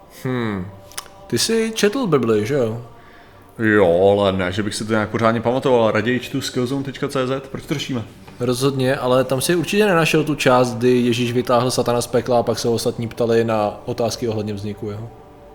Ty jsi četl Bibli, že jo? Jo, ale ne, že bych si to nějak pořádně pamatoval. Raději čtu skillzone.cz, proč to řešíme? Rozhodně, ale tam si určitě nenašel tu část, kdy Ježíš vytáhl satana z pekla a pak se ostatní ptali na otázky ohledně vzniku jeho.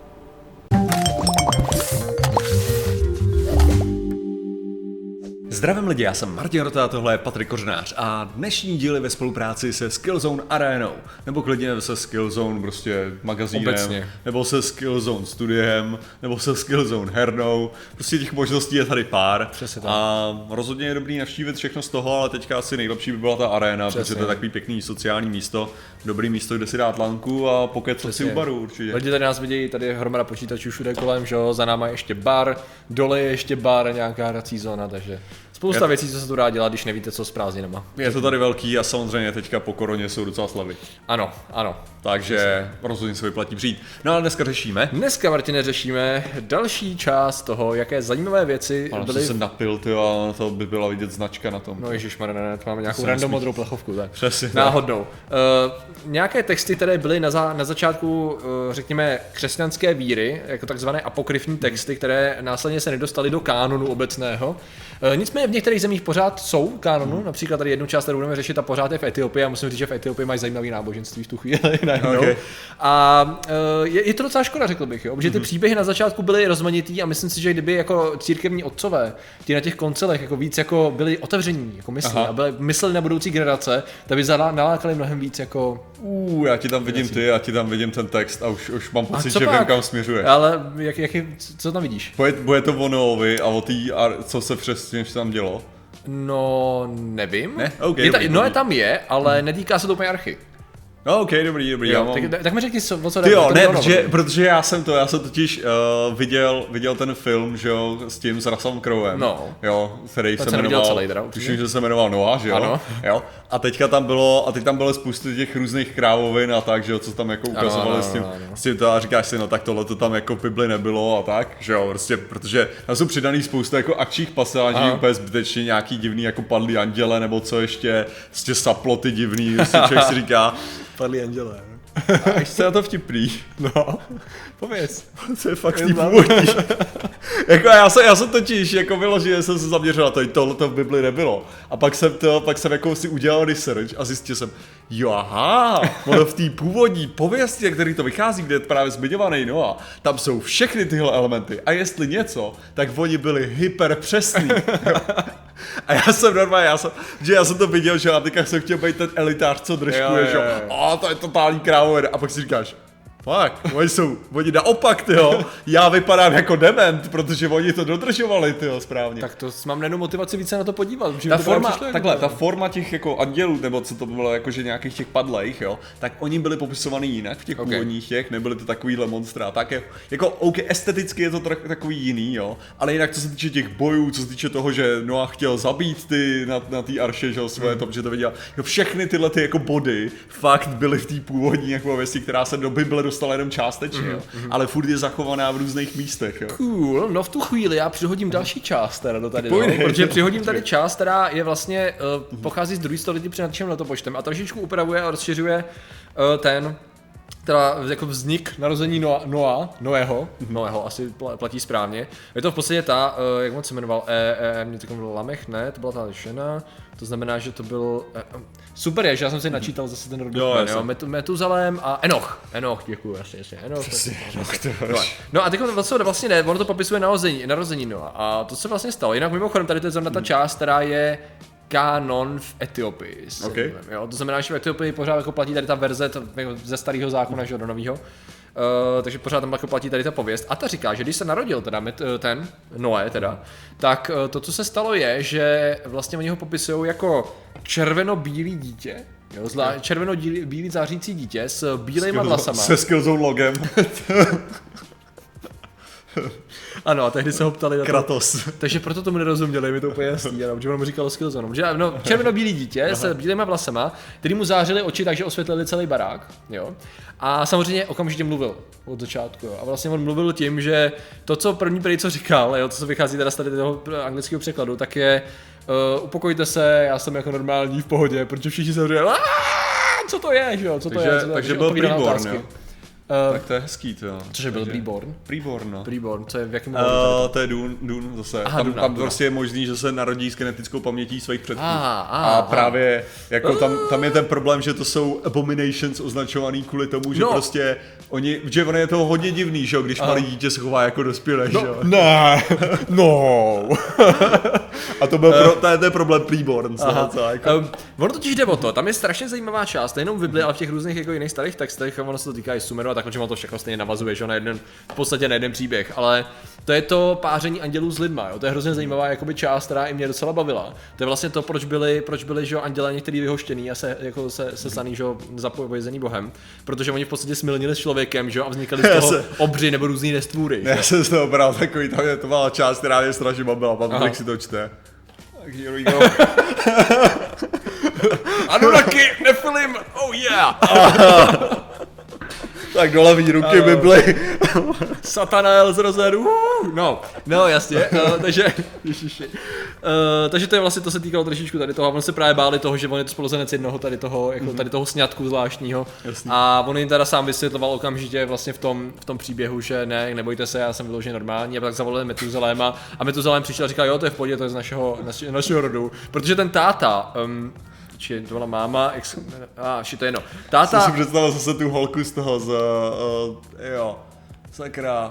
Zdravím lidi, já jsem Martin Rota, tohle je Patrik Kořenář a dnešní díl je ve spolupráci se Skillzone Arenou, nebo klidně se Skillzone prostě magazínem, obecně. Nebo se Skillzone studiem, nebo se Skillzone hernou, prostě těch možností je tady pár. Přesně tak. A rozhodně je dobrý navštívit všechno z toho, ale teďka asi nejlepší by byla ta arena, Přesně. protože to je takový pěkný sociální místo, dobrý místo, kde si dát lanku a pokecat si u baru určitě. Lidi tady nás vidějí, tady je hromada počítačů všude kolem, že jo, za náma je ještě bar, dole je ještě bar, nějaká hrací zóna, takže spousta věcí, co se tu dá dělat, když nevíte, co s prázdninama. Je to tady velký a samozřejmě teďka po koroně jsou docela slavy. Ano, ano. Takže rozhodně se vyplatí přijít. No ale dneska řešíme. Dneska, Martine, řešíme další část toho, jaké zajímavé věci Ano, byly... se napil, tyjo, a to by byla vidět značka na tom. No ježišmarja, ne, to máme nějakou se random nesmí. modrou plechovku, tak. Přesně tak. Náhodnou. Nějaké texty, které byly na začátku, řekněme, křesťanské víry, jako takzvané apokryfní texty, které následně se nedostaly do kánonu obecného. Nicméně v některých zemích pořád jsou kánonu, například tady jednu část, kterou budeme řešit, a pořád je v Etiopii, a musím říct, že v Etiopii mají zajímavý náboženství v tu chvíli najednou. Okay. A je to docela škoda, řekl bych, jo? Protože ty příběhy na začátku byly rozmanitý a myslím si, že kdyby jako církevní otcové ti na těch koncelech jako víc jako byli otevření, jako myslí a mysleli na budoucí generace, tak by nalákali mnohem víc jako... Já ti tam vidím ty, já ti tam vidím ten text a už mám pocit, že pak? vím, kam směřuješ. Ale co tam vidíš? Bude to o Noovi a o tý, co se přesně tam dělo? No, nevím. Ne? Okay, Noé tam je, ale netýká se to úplně archy. No, ok, dobrý. Jo, Já mám... tak mi řekni, o co Ty jo, to ne, ono, protože já jsem totiž viděl ten film, že jo, s tím s Russellem Crowem, No. jo, který Teď se jsem neviděl jmenoval, celý teda, určitě. tuším, že se jmenoval Noah, že jo, Ano. jo, a teď tam bylo spoustu těch různých krávovin a tak, že jo, co tam jako ukazovali s tím to a říkáš si, no tak tohle to tam jako v Bibli nebylo a tak, že jo, prostě, protože tam jsou přidaný spousta jako akčních pasáží, úplně zbytečně nějaký divný jako padlý anděle, nebo co ještě, prostě saploty divný, prostě člověk si říká, Padlí andělé. a ještě na to vtipný. No, pověz. To je fakt tý původní. Jako já jsem totiž, jako vyloženě jsem se zaměřil na to, tohle to v Bibli nebylo. A pak jsem jako si udělal research a zjistil jsem, jo aha, ono v té původní pověsti, který to vychází, kde je právě zmiňovaný Noa, tam jsou všechny tyhle elementy. A jestli něco, tak oni byli hyper přesný. A já jsem to viděl, že já teďka jsem chtěl být ten elitář, co držkuje, že to je totální krávověda. A pak si říkáš, fakt, oni naopak, tyjo, já vypadám jako dement, protože oni to dodržovali, tyjo, správně. Tak to mám nejenom motivaci více na to podívat. Ta forma těch jako andělů, nebo co to bylo, jakože nějakých těch padlejch, jo, tak oni byli popisovaný jinak v těch původních těch, nebyly to takovýhle monstra, tak jako OK, esteticky je to takový jiný, jo, ale jinak co se týče těch bojů, co se týče toho, že Noah chtěl zabít ty na té arše, že jo, svoje to, že to viděl, jo, všechny tyhle ty jako body fakt byly v té původní jako věci, která se do Bible dostala jenom částečně, jo, ale furt je zachovaná v různých místech, jo. Cool, no v tu chvíli já přihodím další část teda do tady, protože přihodím tady část, která je vlastně, pochází z druhé století před naším letopočtem a trošičku upravuje a rozšiřuje teda jako vznik narození Noého, asi platí správně. Je to v podstatě ta, jak on se jmenoval, mě to byl Lamech, ne, to byla ta žena, to znamená, že to byl, super je, že já jsem si načítal zase ten rodný jmen, Metuzalém a Enoch, děkuju, jasně, Enoch. No a teď vlastně ne, ono to popisuje narození Noa a to se vlastně stalo, jinak mimochodem tady to je zrovna ta část, která je kánon v Etiopii. Jo, to znamená, že v Etiopii pořád jako platí tady ta verze ze starého zákona, že do nového. Takže pořád tam jako platí tady ta pověst. A ta říká, že když se narodil teda ten Noé teda, tak to, co se stalo je, že vlastně oni ho popisují jako červeno-bílý dítě. Jo, červeno-bílý zářící dítě s bílejma vlasama. Se Skillzone logem. Ano, a tehdy se ho ptali na Kratos. Takže proto tomu nerozuměli, mi to úplně jasný, ano, protože on mu říkal Skillzone. Červeno-bílý dítě s bílýma vlasama, který mu zářily oči, takže osvětlili celý barák, jo. A samozřejmě okamžitě mluvil od začátku, jo. A vlastně on mluvil tím, že to, co první co říkal, jo, to, co vychází teda z tady toho anglického překladu, tak je upokojte se, já jsem jako normální v pohodě, protože všichni se říkali, co to je, že jo, co to je, takže byl Preborn, jo. Tak to je hezký, to jo. Cože byl Preborn? Preborn, no. Preborn, co je v jakém To je Dune zase. Aha, tam Duna. prostě je možný, že se narodí s genetickou pamětí svých předků. A právě jako tam je ten problém, že to jsou abominations označovaný kvůli tomu, že prostě že on je to hodně divný, že jo, když malý dítě se chová jako dospělé, že jo. Ne, no. A to je problém Preborn. Jako. Ono totiž jde o to, tam je strašně zajímavá část, nejenom v Bibli, ale v těch různých jako jiných starých textech, ono se to týká i Sumeru a tak, že to všechno stejně navazuje, že v podstatě na jeden příběh, ale to je to páření andělů s lidma, jo? To je hrozně zajímavá jakoby část, která i mě docela bavila. To je vlastně to, proč byli že andělé některý vyhoštěný a se saný, že zapovězený Bohem, protože oni v podstatě smilnili s člověkem, že a vznikaly z toho obři nebo různý nestvůry. Já jsem z toho bral takový, tam je to malá část, která je strašně bavila, Patrik si to čte. Tak here we go. Anunnaki, Nephilim, oh yeah! Tak do levý ruky Bibli. Satanael z rozeru. No, jasně. Takže to je vlastně, to se týkalo trošičku tady toho. On se právě báli toho, že on je to spoluzenec jednoho tady toho sňatku zvláštního. Jasný. A on jim teda sám vysvětloval okamžitě vlastně v tom příběhu, že ne, nebojte se, já jsem vyloženě normální. A pak zavolali Metuzaléma a Metuzalém přišel a říkal, jo, to je v pohodě, to je z našeho rodu. Protože ten táta, či to byla máma, to je jedno. Táta... Jsem si představil zase tu holku z toho, sakra,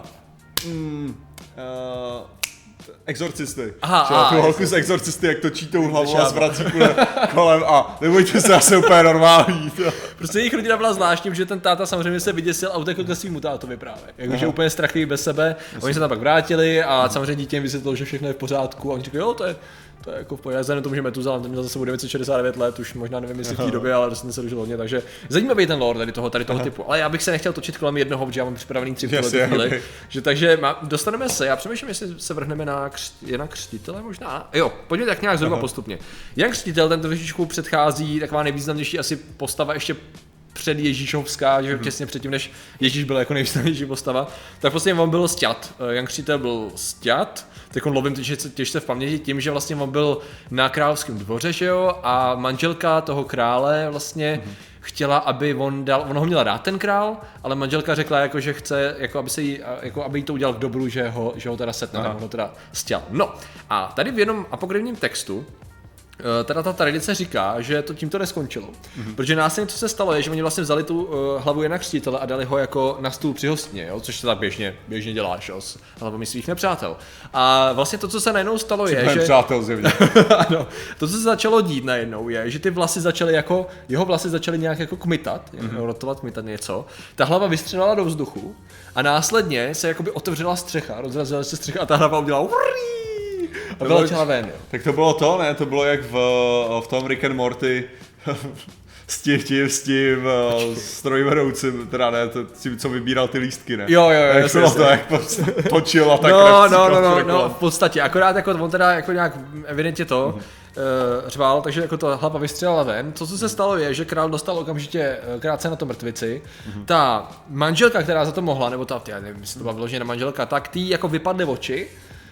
Exorcisty. Tu holku z Exorcisty, jak točí tou hlavu a zvrací kolem a nebojte se, já jsem úplně normální. Prostě jejich rodina byla zvláštní, že ten táta samozřejmě se vyděsil a utekl ke svýmu tátovi právě. Jakože úplně strachlivý bez sebe, oni se tam pak vrátili a samozřejmě dítě jim vysvětlilo, že všechno je v pořádku a oni říkali, jo, to je jako v pohodě, vzhledem tomu, že Metuzalém ten měl za sebou 969 let, už možná nevím, jestli v té době, ale prostě se dožil hodně, takže zajímavý ten lore tady toho typu. Ale já bych se nechtěl točit kolem jednoho, protože já mám připravený 3 chvíli. Takže dostaneme se, já přemýšlím, jestli se vrhneme na křtitele možná. Jo, pojďme tak nějak zhruba postupně. Jan Křtitel, ten trošičku předchází, taková nejvýznamnější asi postava ještě před Ježíšovská, že těsně předtím, než Ježíš byl jako nejvýznamnější postava, tak vlastně on byl sťat. Jan Křtitel byl sťat, tak on lovím těžce v paměti tím, že vlastně on byl na královském dvoře, že jo, a manželka toho krále vlastně chtěla, aby on ho měla dát ten král, ale manželka řekla, jako, že chce, jako, aby jí to udělal k dobru, že ho teda setne, tak on ho teda stěl. No a tady v jednom apokryfním textu teda ta tradice říká, že to tímto neskončilo. Protože následně co se stalo je, že oni vlastně vzali tu hlavu Jana Křtitele a dali ho jako na stůl při hostině, jo? Což se tak běžně děláš, jo? S hlavami svých nepřátel. A vlastně to, co se najednou stalo je, že... nepřátel zjevně. Ano, to, co se začalo dít najednou je, že ty vlasy začaly jeho vlasy začaly nějak jako kmitat, rotovat, kmitat něco. Ta hlava vystřelila do vzduchu a následně se jakoby otevřela střecha, rozrazila se střecha a ta hlava udělala a vyletěla ven, jo. Tak to bylo to, ne? To bylo jak v tom Rick and Morty s tím strojvedoucím, teda ne, tím, co vybíral ty lístky, ne? Jo, jak bylo to, jak točil a tak. No, v podstatě, akorát jako on teda jako nějak evidentně to řval, takže jako ta hlava vystřelila ven. Co se stalo je, že král dostal okamžitě krátce na to mrtvici. Ta manželka, která za to mohla, nebo já nevím, jestli to byla vyložená manželka, tak tý jako vypadly oči.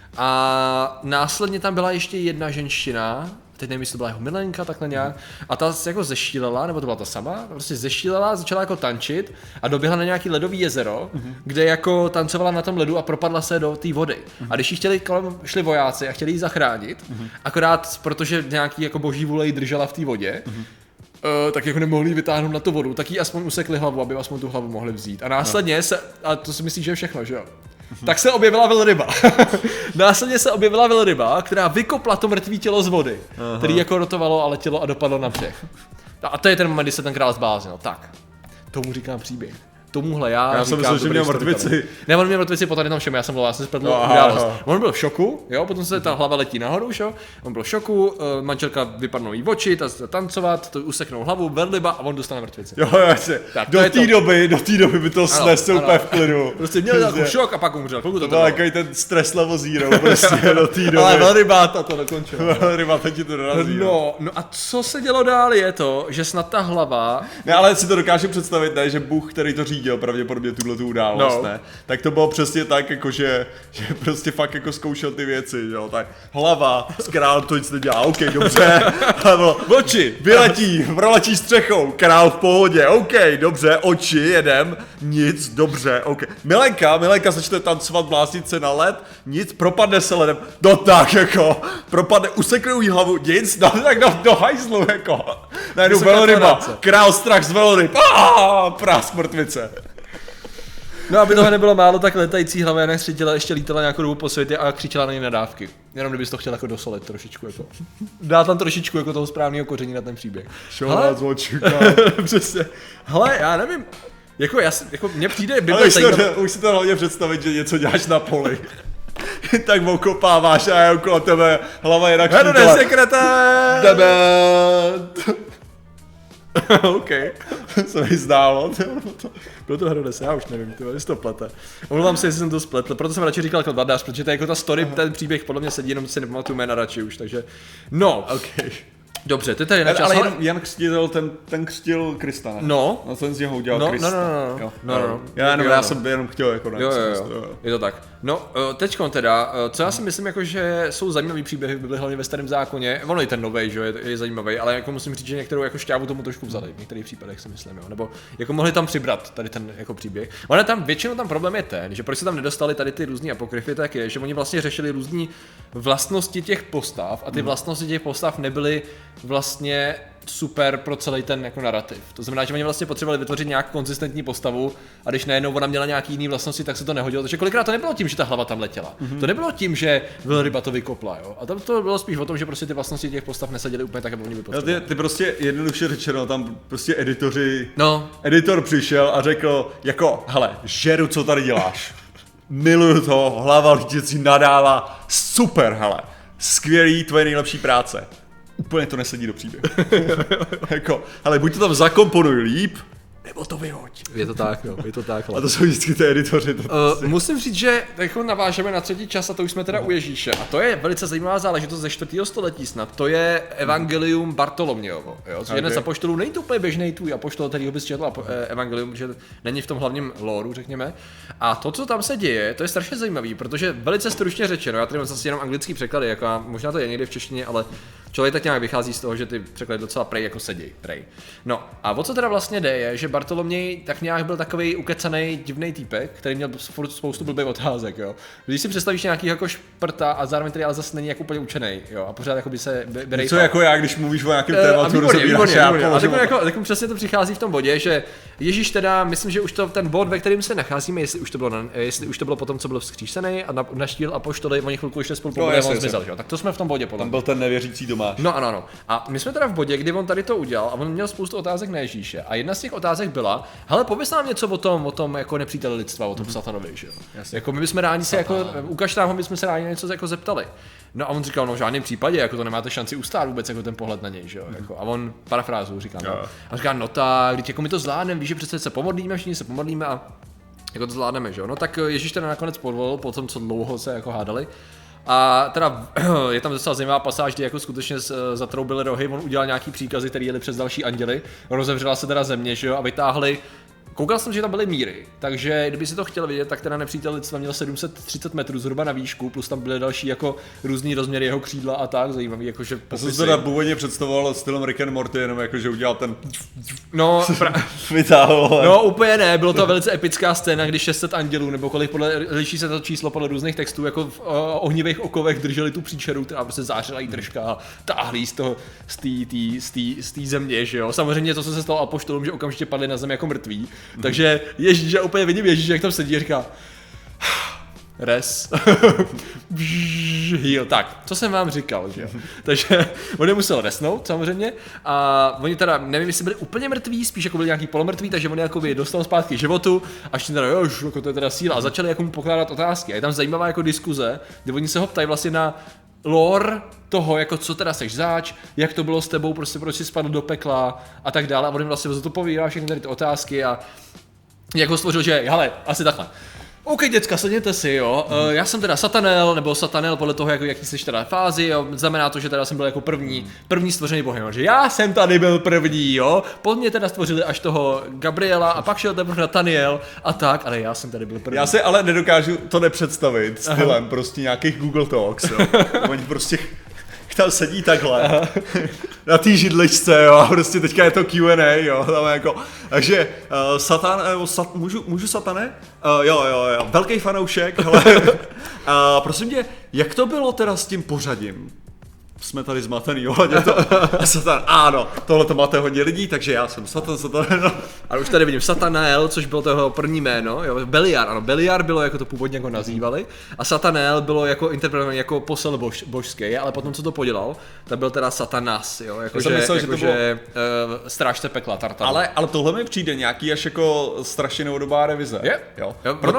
A následně tam byla ještě jedna ženština, teď nevím, jestli to byla jeho milenka, takhle nějak, a ta se jako zeštílela, nebo to byla ta sama, prostě zeštílela, začala jako tančit a doběhla na nějaký ledový jezero, kde jako tancovala na tom ledu a propadla se do té vody. A když jí šli vojáci a chtěli ji zachránit, akorát protože nějaký jako boží vůle jí držela v té vodě, tak jako nemohli ji vytáhnout na tu vodu, tak jí aspoň usekli hlavu, aby aspoň tu hlavu mohli vzít. A následně a to si myslíš, že je všechno, že jo? Tak se objevila velryba. Následně se objevila velryba, která vykopla to mrtvé tělo z vody, který jako rotovalo a letělo a dopadlo na břeh. A to je ten moment, kdy se ten král zbláznil. Tak, tomu říkám příběh. Tomuhle já jsem myslel, že měl mrtvici. Ne, on měl mrtvici po tady tom všem, já jsem spletl událost. On byl v šoku, jo, potom se ta hlava letí nahoru, jo. On byl v šoku, manželka vypadnou jí oči, ta tancovat, to useknou hlavu, velryba a on dostane mrtvici. Jo, do té doby by to snesl úplně v klidu. Prostě měl takový šok a pak umřel. To byl takový ten stres level zero, prostě do té doby. Ale velryba to dokončila. Velryba ti to dorazí. No a co se dělo dál je to, že snad ta hlava... Ne, ale si to dokážu představit, ne, že Bůh, který to říká, řídil pravděpodobně tuhletu událost, ne? Tak to bylo přesně tak, jako že prostě fakt jako zkoušel ty věci, jo, tak hlava, král to nic nedělá, OK, dobře, oči, vyletí, proletí střechou, král v pohodě, OK, dobře, oči, jedem, nic, dobře, OK. Milenka začne tancovat, bláznit se na led, nic, propadne se ledem, no tak jako, propadne, useknou jí hlavu, nic, tak do hajzlu, jako. Najednou velryba, král strach z velryb, prás mrtvice. No aby toho nebylo málo, tak letající hlava Jana Skřetila ještě lítala nějakou dobu po světě a křičela na ně nadávky. Jenom kdybys to chtěl jako dosolit trošičku, jako. Dá tam trošičku jako toho správného koření na ten příběh. Šoulá z očuka. Přesně. Hele, já nevím. Jako mně přijde by už si to hlavně představit, že něco děláš na poli. Tak okopáváš a je okolo tebe hlava Jana Skřetila. Hledu sekretár! Debet! OK. Se mi zdálo. Bylo to Herodes, já už nevím, jestli to plete. Omlouvám se, jestli jsem to spletl, proto jsem radši říkal Kladář, protože to je jako ta story, ten příběh podle mě sedí, jenom si nepamatuju jména radši už, takže no. OK. Dobře, ty tady na čas. Ale Jan Křtitel, ten křtil Krista, ne? No. A ten z něho udělal Krista. No. Já jsem jenom chtěl jako jo. Je to tak. No, teďkon teda, co já si myslím, jako, že jsou zajímavý příběhy, byly hlavně ve Starém zákoně, ono i ten novej, že je zajímavý, ale jako musím říct, že některou jako šťávu tomu trošku vzali, v některých případech si myslím, jo, nebo jako mohli tam přibrat tady ten jako příběh. Ono tam většinou tam problém je ten, že proč se tam nedostali tady ty různý apokryfy, tak je, že oni vlastně řešili různé vlastnosti těch postav a ty vlastnosti těch postav nebyly vlastně super pro celý ten jako narrativ. To znamená, že oni vlastně potřebovali vytvořit nějak konzistentní postavu a když najednou ona měla nějaký jiný vlastnosti, tak se to nehodilo. Takže kolikrát to nebylo tím, že ta hlava tam letěla. To nebylo tím, že velryba to vykopla, jo. A tam to bylo spíš o tom, že prostě ty vlastnosti těch postav neseděly úplně tak, jak oni by potřebovali. Ty prostě jednoduše řečeno, tam prostě editor přišel a řekl jako, hele, žeru, co tady děláš. Miluju to, hlava lítěcí nadává, super, hele, skvělý, tvoje nejlepší práce. Úplně to nesedí do příběhu. Jako, ale buď to tam zakomponuj líp, nebo to vyhoď. Je to tak, jo, je to tak. A to jsou vždycky ty editoři. Musím říct, že jako navážeme na třetí čas a to už jsme teda u Ježíše. A to je velice zajímavá záležitost ze 4. století snad. To je Evangelium Bartolomějovo. Jo? Což jeden z apoštolů, není to úplně běžný tvůj apoštol, který bys četl Evangelium, že není v tom hlavním lóru, řekněme. A to, co tam se děje, to je strašně zajímavý, protože velice stručně řečeno, já tady mám zase jenom anglický překlady, jako možná to je někde v češtině, ale člověk tak nějak vychází z toho, že ty překlady docela prej jako sedí, prej. No a o co teda vlastně jde je, že Bartoloměj tak nějak byl takový ukecaný divný týpek, který měl spoustu blbých otázek, jo. Když si představíš nějaký jako šprta a zároveň tedy ale zase není jako úplně učený, jo, a pořád jako by se berejpal. Co jako já, když mluvíš o nějakém tématu, výborně. A tak přesně to přichází v tom bodě, že Ježíš teda, myslím, že už to ten bod, ve kterém se nacházíme, jestli už to bylo potom, co byl vzkříšený a naštíl apoštoly, oni chvilku ještě spolu pobudli, on zmizel, jo. Tak to jsme v tom bodě potom. Tam byl ten nevěřící Tomáš. No ano. A my jsme teda v bodě, kdy on tady to udělal a on měl spoustu otázek na Ježíše. A jedna z těch otázek byla, hele, pověz nám něco o tom jako nepříteli lidstva, o tom satanovi, že jo. Jako my bychom rádi se jako ukaž nám ho, bychom se rádi něco jako zeptali. No a on říkal, no v žádném případě, jako to nemáte šanci ustát vůbec jako ten pohled na něj, že jo. Jako, a on parafrázu říká, no. A říká, no tak, když jako my to zvládneme, víš, že přece se pomodlíme, všichni se pomodlíme a jako to zvládneme, že jo. No tak Ježíš teda nakonec podvolil, po tom, co dlouho se jako hádali. A teda je tam docela zajímavá pasáž, kdy jako skutečně zatroubili rohy, on udělal nějaký příkazy, které jeli přes další anděly, rozevřela se teda země, že jo, a vytáhli. Koukal jsem, že tam byly míry, takže kdyby si to chtěl vidět, tak teda nepřítel lidstva měl 730 metrů zhruba na výšku, plus tam byly další jako různý rozměry jeho křídla a tak, zajímavý, jakože popisy. Já jsem teda původně představoval stylem Rick and Morty, jenom jako, že udělal ten vytáhl. No úplně ne, bylo to velice epická scéna, kdy 600 andělů, nebo kolik liší se to číslo podle různých textů, jako v ohnivých okovech drželi tu příčeru, která prostě zářila jí držka a táhlí z té země, že jo. Samozřejmě to, co se stalo apoštolům, že okamžitě padli na zem jako mrtví. Takže Ježíš, já úplně vidím Ježíš, jak tam sedí a říká res. Tak, co jsem vám říkal, že jo. Takže on je musel resnout samozřejmě a oni teda, nevím, jestli byli úplně mrtví, spíš jako byli nějaký polomrtví, takže on jako by dostal zpátky životu a ještě teda, jož, jako to je teda síla a začali jako mu pokládat otázky. A je tam zajímavá jako diskuze, kde oni se ho ptají vlastně na lore toho, jako co teda seš zač, jak to bylo s tebou, prostě proč jsi spadl do pekla a tak dále a on jim vlastně za to povídá všechny tady ty otázky a jak ho stvořil, že hele, asi takhle. OK, děcka, sedněte si, jo. Já jsem teda Satanel, nebo Satanel podle toho, jaký jsi teda fázi, jo. Znamená to, že teda jsem byl jako první stvořený bohem, že já jsem tady byl první, jo. Po mně teda stvořili až toho Gabriela a pak šel teprve Nataniel a tak, ale já jsem tady byl první. Já si ale nedokážu to nepředstavit stylem prostě nějakých Google Talks, jo. Oni prostě tam sedí takhle, na té židličce, jo, a prostě teďka je to Q&A, jo, tam jako, takže můžu Satane? Jo, velký fanoušek, hele, prosím tě, jak to bylo teda s tím pořadím? Jsme tady zmatený ohledně to. A Satan, ano, tohle to máte hodně lidí, takže já jsem Satan. No. A už tady vidím Satanael, což bylo toho první jméno, jo, Beliar, ano, Beliar bylo jako to původně jako nazývali a Satanael bylo jako interpretovaný jako posel božský, ale potom co to podělal, tak byl teda Satanas, jo, jakože strážce pekla, Tartar. Ale tohle mi přijde nějaký až jako strašně novodobá revize. Je? Jo.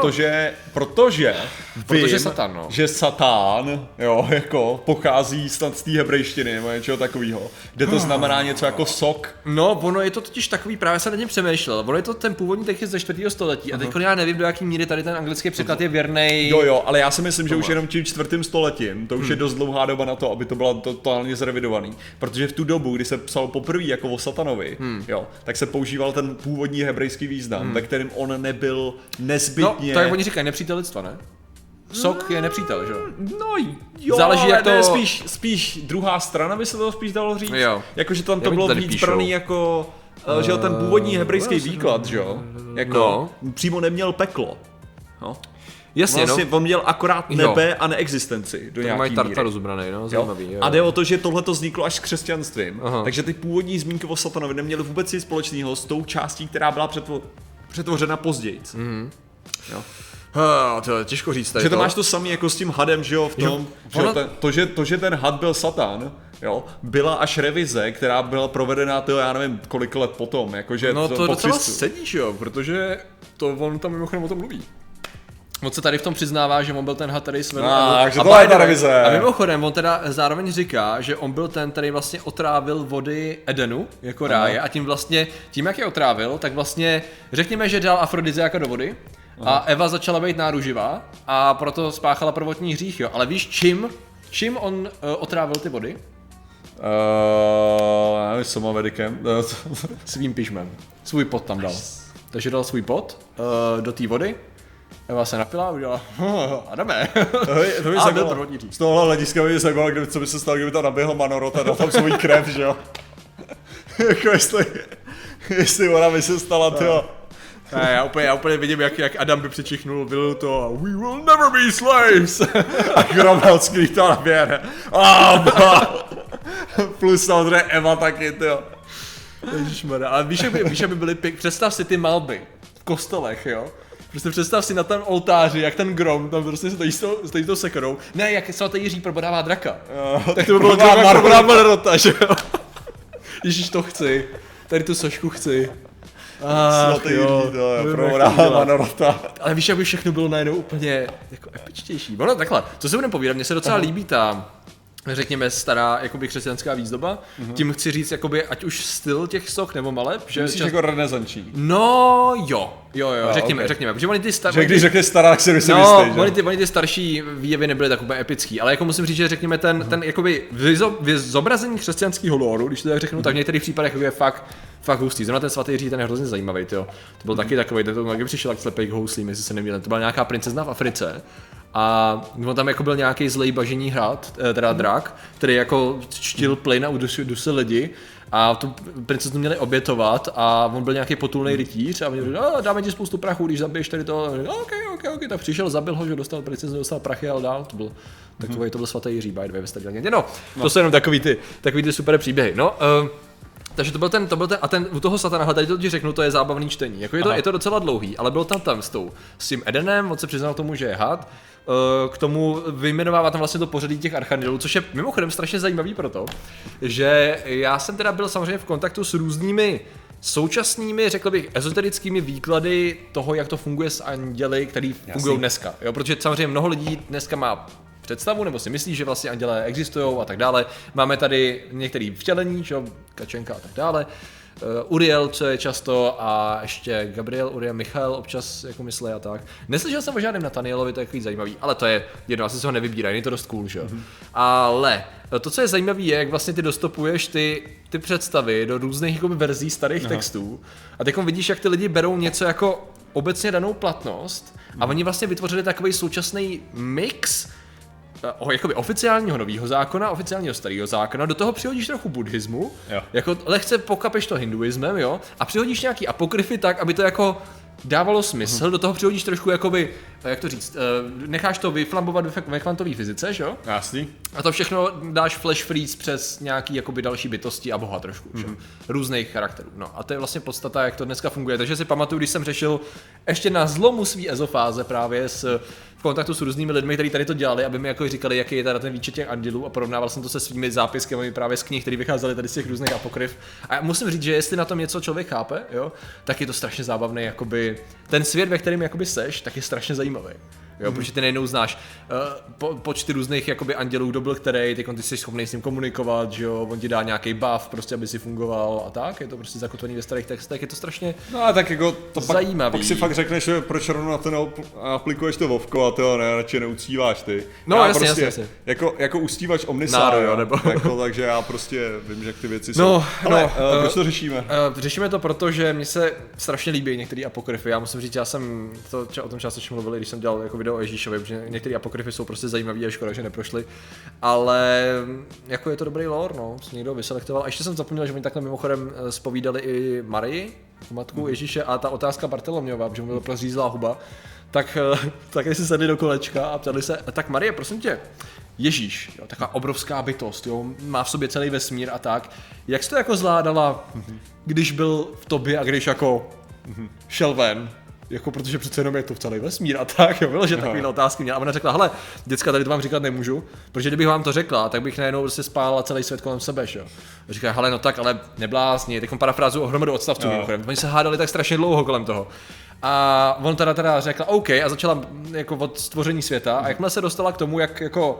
Protože vím, Satan, no. že Satán, jo, jako pochází snad z té hebrejštiny nebo něčeho takového, kde to znamená něco jako sok. No, ono je to totiž takový, právě jsem nad tím přemýšlel, ono je to ten původní text ze 4. století a teď já nevím, do jaký míry tady ten anglický překlad je věrnej. Jo, ale já si myslím, že už jenom tím 4. stoletím, to už je dost dlouhá doba na to, aby to bylo totálně zrevidovaný, protože v tu dobu, kdy se psalo poprvé jako o Satanovi, jo, tak se používal ten původní hebrejský význam, ve kterém on nebyl nezbytně. No, tak oni říkají nepřítel lidstva, ne? Sok je nepřítel, že jo? No jo, záleží jak to... ne, spíš druhá strana by se to spíš dalo říct. Jo. Jakože tam to bylo víc braný jako, že ten původní hebrejský výklad, že jo? Jako přímo neměl peklo. No. Jasně, vlastně on měl akorát nebe a neexistenci do nějaký míry. Mají rozubranej, no, zajímavý. Jo. A jde o to, že tohle to vzniklo až s křesťanstvím. Takže ty původní zmínky o Satanovi neměly vůbec nic společného s tou částí, která byla přetvořena později. Jo. To je těžko říct tady. Že to máš to samý jako s tím hadem, že jo, v tom, že ten had byl Satan, jo, byla až revize, která byla provedena, to já nevím, kolik let potom, jakože no to po docela Kristu. sedíš, jo, protože to on tam mimochodem o tom mluví. On se tady v tom přiznává, že on byl ten had, který svedl. Takže to je ta revize. A mimochodem, on teda zároveň říká, že on byl ten, který vlastně otrávil vody Edenu, jako ráje, a tím jak je otrávil, tak vlastně řekněme, že dal afrodiziaka do vody. A Eva začala být náruživá a proto spáchala prvotní hřích, jo. Ale víš čím on otrávil ty vody? Nevím, somavedikem. Svým pyžmem. Svůj pot tam dal. Takže dal svůj pot do té vody. Eva se napila a udělala a jdeme. To by se bylo. Z tohohle hlediska by se zajímalo, co by se stalo, kdyby tam naběhl Manorot a dal tam svůj krev, že jo. Jako jestli ona by se stala, tyjo. Ne, já úplně vidím, jak Adam by přečichnul, bylo to we will never be slaves. A Gromel skrytá na věre. Plus samozřejmě Eva taky, tyjo. Ježišmarja, ale víš, jak by byly představ si ty malby v kostelech, jo? Prostě představ si na tom oltáři, jak ten Grom tam prostě stojí tou sekerou. Ne, jak svatý Jiří probodává draka. Tak to by bylo probodává Manorota, že jo? Ježíš, to chci. Tady tu sošku chci. Svatý Jiří, probodává Manorota. Ale víš, jak by všechno bylo najednou úplně jako epičtější. Ono takhle, co si budeme povídat, mně se docela líbí ta, řekněme, stará jakoby křesťanská výzdoba. Tím chci říct, jakoby, ať už styl těch soch nebo maleb, že myslíš jako renesanční. No jo, řekněme, protože oni ty že když řekne stará, tak si myslím jistý, oni ty starší výjevy nebyly tak úplně epický, ale jako musím říct, že řekněme ten jakoby zobrazení křesťanského lóru, když to tak řeknu, tak v některých případech je fakt hustý. Zrovna ten svatý Jiří, ten je hrozně zajímavý, tyjo. To byl taky takový, to taky přišel tak slepej k houslím, jestli se neměl. To byla nějaká princezna v Africe. A on tam jako byl nějaký zlej bažení hrad, teda drak, který jako čtil plyn a udusil lidi a tu princeznu měli obětovat a on byl nějaký potulný rytíř a oni řekli, dáme ti spoustu prachu, když zabiješ tady to. OK, tak přišel, zabil ho, že dostal princeznu, dostal prachy, ale dál, to byl takový, to byl svatý Jiří, by the way, ve Stadianě. No, to jsou jenom takový ty super příběhy. No, takže to byl ten a ten u toho Satana, tady to ti řeknu, to je zábavný čtení. Jako je to docela dlouhý, ale byl tam s tím Edenem, on se přiznal tomu, že je had. K tomu vyjmenovává tam vlastně to pořadí těch archangelů, což je mimochodem strašně zajímavý proto, že já jsem teda byl samozřejmě v kontaktu s různými současnými, řekl bych, ezoterickými výklady toho, jak to funguje s anděli, který fungují dneska. Jo, protože samozřejmě mnoho lidí dneska má představu, nebo si myslí, že vlastně andělé existují a tak dále. Máme tady některé vtělení, že? Kačenka a tak dále. Uriel, co je často, a ještě Gabriel, Uriel, Michal občas jako myslí a tak. Neslyšel jsem o žádném Nathanialovi, to je takový zajímavý, ale to je jedno, asi se ho nevybírají, je to dost cool, že jo. Ale to, co je zajímavé, je, jak vlastně ty dostupuješ ty představy do různých jakoby verzí starých textů a teď vidíš, jak ty lidi berou něco jako obecně danou platnost a oni vlastně vytvořili takový současný mix jakoby oficiálního nového zákona, oficiálního starého zákona, do toho přihodíš trochu buddhismu, jako lehce pokapeš to hinduismem, jo, a přihodíš nějaký apokryfy tak, aby to jako dávalo smysl, do toho přihodíš trošku jakoby, jak to říct, necháš to vyflambovat ve kvantové fyzice, že jo? Jasný. A to všechno dáš flash freeze přes nějaký jakoby další bytosti a boha trošku, že? Různých charakterů. No a to je vlastně podstata, jak to dneska funguje. Takže si pamatuju, když jsem řešil ještě na zlomu svý ezofáze právě v kontaktu s různými lidmi, kteří tady to dělali, aby mi jako říkali, jaký je tady ten výčet těch andělů, a porovnával jsem to se svými zápisky právě z knih, které vycházely tady z těch různých apokryf. A musím říct, že jestli na tom něco člověk chápe, jo, tak je to strašně zábavný, jakoby ten svět, ve kterém jakoby seš, tak je strašně zajímavý. Jo, protože ty najednou znáš počty různých jakoby andělů, kdo byl který, ty jsi schopný s ním komunikovat, že jo, on ti dá nějaký buff, prostě aby si fungoval a tak, je to prostě zakotvený ve starých textech, je to strašně no a tak jako to zajímavý. Pak si fakt řekneš, že proč rovnou na to aplikuješ to Vovko a to ne, radši neuctíváš ty. No já jasně, prostě, jasně. Jako uctívač Omnisára, jo, nebo jako, takže já prostě vím, že jak ty věci jsou. Ale proč to řešíme? Řešíme to proto, že mně se strašně líbí některé apokryfy. Já musím říct, já jsem o tom částečně mluvil, když jsem dělal jako video o Ježíšovi, že některé apokryfy jsou prostě zajímavé a škoda, že neprošly. Ale jako je to dobrý lore, no, někdo vyselektoval. A ještě jsem zapomněl, že oni takhle mimochodem zpovídali i Marii, matku Ježíše, a ta otázka Bartoloměova, že mu byla prozřízlá huba, tak když se sedli do kolečka a ptali se, tak Marie, prosím tě, Ježíš, jo, taková obrovská bytost, jo, má v sobě celý vesmír a tak, jak jsi to jako zvládala, když byl v tobě a když jako šel ven? Jako protože přece jenom je to v celý vesmír a tak, jo, bylo, že takovýhle otázky měla. A ona řekla, hele, děcka, tady to vám říkat nemůžu, protože kdybych vám to řekla, tak bych najednou prostě spálila celý svět kolem sebe, jo. A říká, hele, no tak, ale neblázni, teď parafrázu o hromadu odstavců mimochodem. Oni se hádali tak strašně dlouho kolem toho. A on teda řekla OK a začala jako od stvoření světa a jakmile se dostala k tomu, jak jako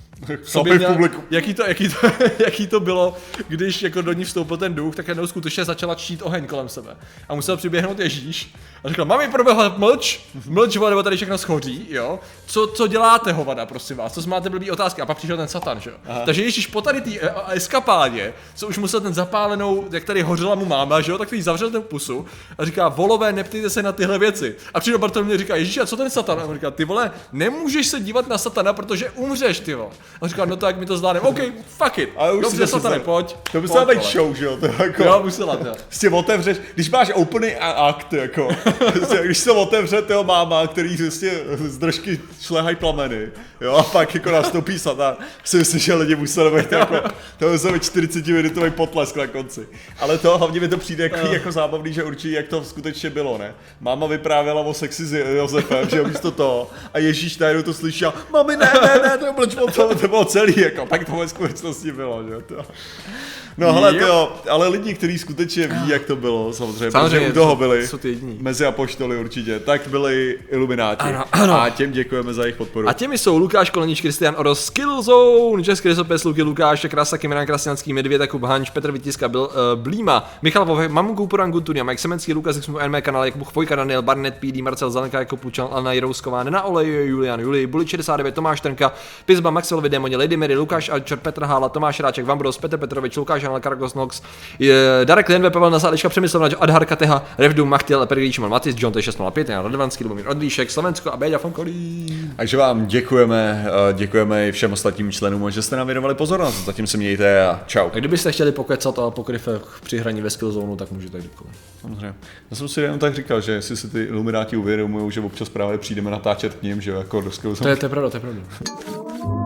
jaký to bylo, když jako do ní vstoupil ten duch, tak jednou skutečně začala čít oheň kolem sebe. A musel přiběhnout Ježíš a řekla, mami, proběhla mlč, nebo tady všechno schoří, jo? Co děláte, hovada, prosím vás, co máte blbý otázky? A pak přišel ten Satan, že jo? Takže Ježíš po tady té eskapádě, co už musel ten zapálenou, jak tady hořela mu máma, že jo? Tak jí zavřel ten pusu a říká, volové, neptejte se na tyhle věci. A přijde Bartoloměj a říká, Ježíš, a co ten Satan? A on říká, ty vole, nemůžeš se dívat na Satana, protože umřeš, ty vole. A říkal, no tak mi to zvládnem, OK, fuck it, dobře, Satane, pojď. To musela být show, že jo, to jako... Jo, musela, to. Prostě otevřeš, když máš opening akt, jako, když se otevře toho máma, který prostě z držky šlehají plameny, jo, a pak jako nastoupí Satan, si myslím, že lidi museli být jako, to musel být 40-minutový potlesk na konci. Ale to hlavně mi to přijde jako zábavný, že určitě, jak to skutečně bylo, ne? Máma vyprávěla o sexy s Josefem, že jo, místo toho, a Ježíš najednou to slyšel, mami, ne, to bylo celý, jako, tak to ve skutečnosti bylo, že to. No hele, ale lidi, kteří skutečně ví, jak to bylo, samozřejmě protože u toho byli, mezi apoštoly určitě, tak byli ilumináti. Ano. A těm děkujeme za jejich podporu. A těmi jsou Lukáš Kolenič, Kristian Oros, Skillzone, Český rysopis, Luky Lukáš, Krasa, Kymirán Krasňanský, Medvěd, Jakub Hanč, Petr Vytiska, Blíma, Michal Vovek, Mamu Puran Guntunia, Mike Semenský, Lukas Xmu, NM kanál, Jakub Chvojka, Daniel, Barnet, PD, Marcel Zelenka, Jakub Pučal, Alna Jirousková, Nena Olej, Julian Juli, Buli 69, Tomáš Trnka, Pizba, Maxwell Démoni, Lady Mary, Lukáš Alčer, Petr Hála, Tomáš Ráček, Vambros, Petr Petrovič, Lukáš Anal, Karagos Nox, Darek Lenve, Pavel Nasálička, Přemysl Naď, Adhar Kateha, Revdu, Machtil, Pergríčman, Matis, John T605, Jan Radovanský, Lubomír Odlíšek, Slovensko a Béďa Fonkolí. Takže vám děkujeme i všem ostatním členům, že jste nám věnovali pozornost. Zatím se mějte a čau. A kdybyste chtěli pokecat o apokryfech při hraní ve Skillzone, tak můžete kdykoliv. Samozřejmě. Já jsem si jenom tak říkal, že jestli si ty ilumináti uvědomují, že občas právě přijdeme natáčet k ním, že jako do Skillzone. To je pravda.